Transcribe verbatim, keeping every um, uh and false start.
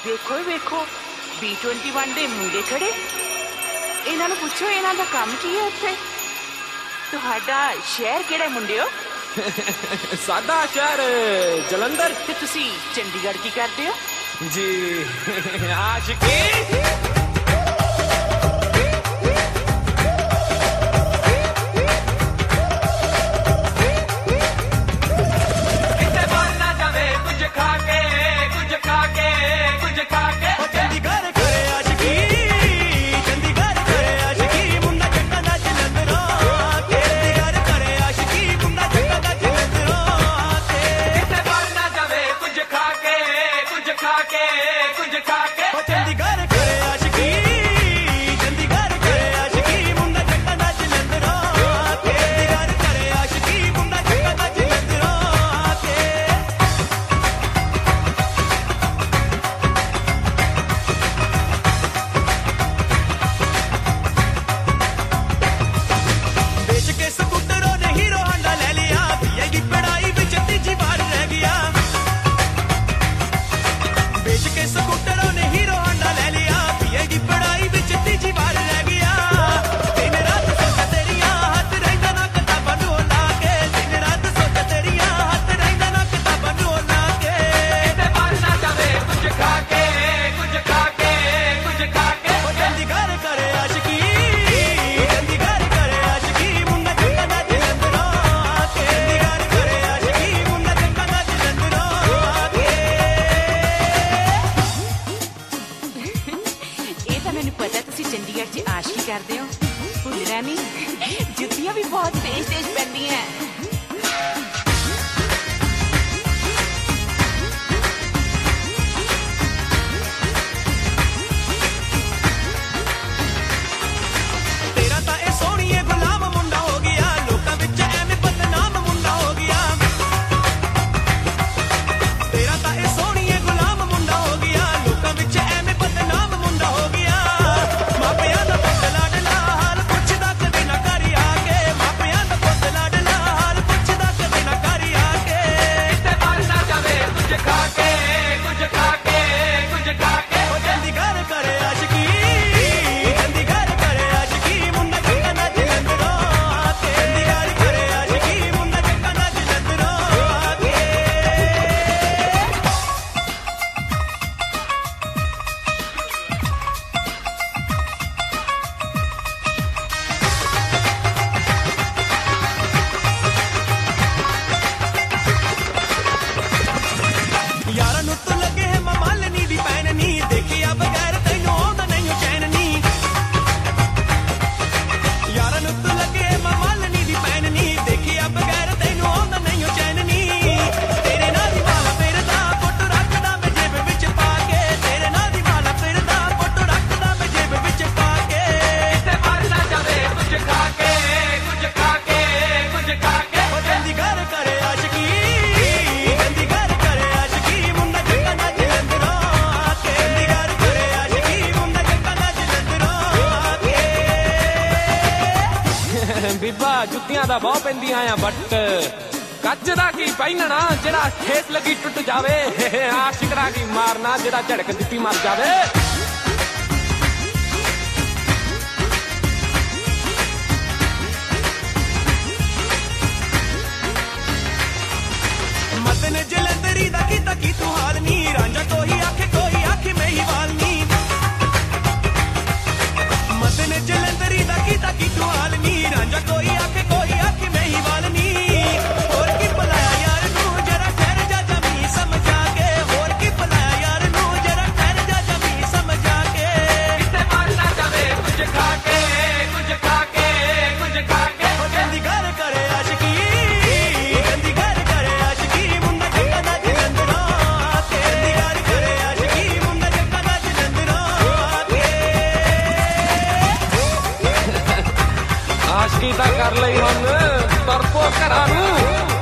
ਵੇਖੋ ਵੇਖੋ B twenty one ਦੇ ਮੁੰਡੇ ਖੜੇ। ਇਹਨਾਂ ਨੂੰ ਪੁੱਛੋ ਇਹਨਾਂ ਦਾ ਕੰਮ ਕੀ ਹੈ ਇੱਥੇ। ਤੁਹਾਡਾ ਸ਼ਹਿਰ ਕਿਹੜਾ ਮੁੰਡਿਓ? ਸਾਡਾ ਸ਼ਹਿਰ ਜਲੰਧਰ। ਤੇ ਤੁਸੀਂ ਚੰਡੀਗੜ੍ਹ ਕੀ ਕਰਦੇ ਹੋ? ਜੀ ਆਸ਼ਕੀ। चंडीगढ़ च आशकी करते हो भुलना नहीं। जुतियां भी बहुत तेज तेज पैंदी हैं। बीबा जुतियां दा बहुत पैंदियां आ बट कच दा की पहनना जेड़ा ठेस लगी टुट जावे। आशिकरा की मारना जेड़ा झड़क दित्ती मर जावे। मदन जलंधरी दा की ता की तू हाल नी रांझा कोई आखे कोई आखे मैं ही वाल नी। मदन जलंधरी दा की ता की तू हाल नी रांझा कोई आखे कोई आखे मैं ही वाल नी। और की बुलाया यार नू जरा ठहर जा जमी समझा के। और की बुलाया यार नू जरा ठहर जा जमी समझा के। किते मारना जावे कुछ खा के कुछ खा के कुछ खा के। ओ चंडीगढ़ करे आशिकी चंडीगढ़ करे आशिकी मुंडा जक्का दा जलंधरों आके। चंडीगढ़ करे आशिकी मुंडा जक्का दा जलंधरों आके। आशकी ता कर लई हुण तरपो घरां नूं।